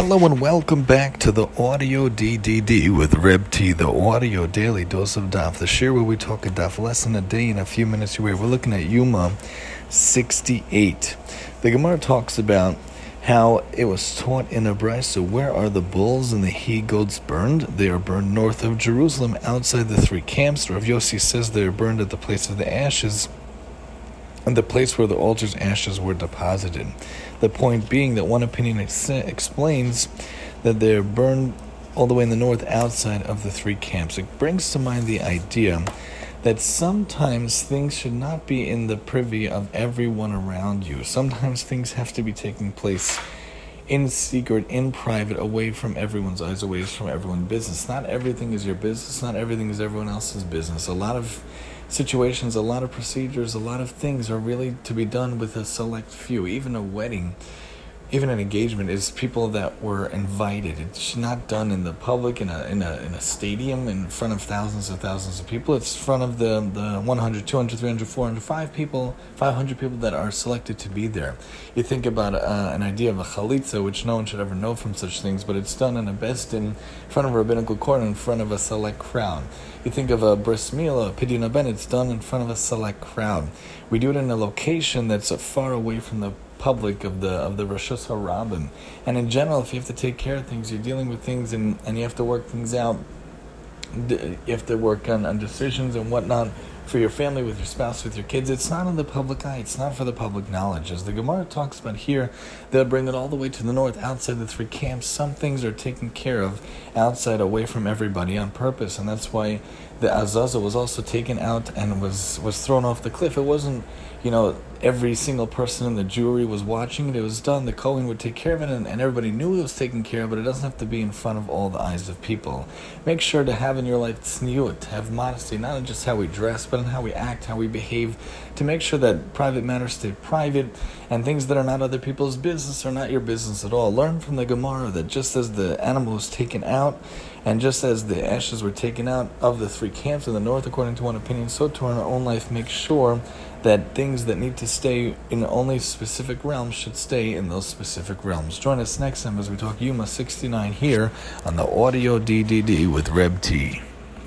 Hello and welcome back to the Audio DDD with Reb T, the audio daily dose of Daf, the share where we talk a Daf lesson a day in a few minutes away. We're looking at Yuma 68. The Gemara talks about how it was taught in a brisa. Where are the bulls and the he-goats burned? They are burned north of Jerusalem, outside the three camps. Rav Yossi says they are burned at the place of the ashes, and the place where the altar's ashes were deposited. The point being that one opinion explains that they're burned all the way in the north, outside of the three camps. It brings to mind the idea that sometimes things should not be in the privy of everyone around you. Sometimes things have to be taking place in secret, in private, away from everyone's eyes, away from everyone's business. Not everything is your business, not everything is everyone else's business. A lot of situations, a lot of procedures, a lot of things are really to be done with a select few. Even a wedding, even an engagement, is people that were invited. It's not done in the public, in a stadium, in front of thousands of people. It's in front of the 100, 200, 300, 400, 500 people that are selected to be there. You think about an idea of a chalitza, which no one should ever know from such things, but it's done in a beis din, in front of a rabbinical court, in front of a select crowd. You think of a bris milah, a pidyon ben, it's done in front of a select crowd. We do it in a location that's far away from the public of the Rashus HaRabim. And in general, if you have to take care of things, you're dealing with things and you have to work things out. You have to work on decisions and whatnot for your family, with your spouse, with your kids. It's not in the public eye. It's not for the public knowledge. As the Gemara talks about here, they'll bring it all the way to the north, outside the three camps. Some things are taken care of outside, away from everybody, on purpose. And that's why the Azazel was also taken out and was thrown off the cliff. It wasn't, every single person in the Jewry was watching it. It was done. The Kohen would take care of it, and everybody knew it was taken care of, but it doesn't have to be in front of all the eyes of people. Make sure to have in your life tzniut, to have modesty, not in just how we dress, but in how we act, how we behave, to make sure that private matters stay private, and things that are not other people's business are not your business at all. Learn from the Gemara that just as the animal was taken out, and just as the ashes were taken out of the three camps in the north, according to one opinion, so too in our own life, make sure that things that need to stay in only specific realms should stay in those specific realms. Join us next time as we talk Yuma 69 here on the Audio DDD with Reb T.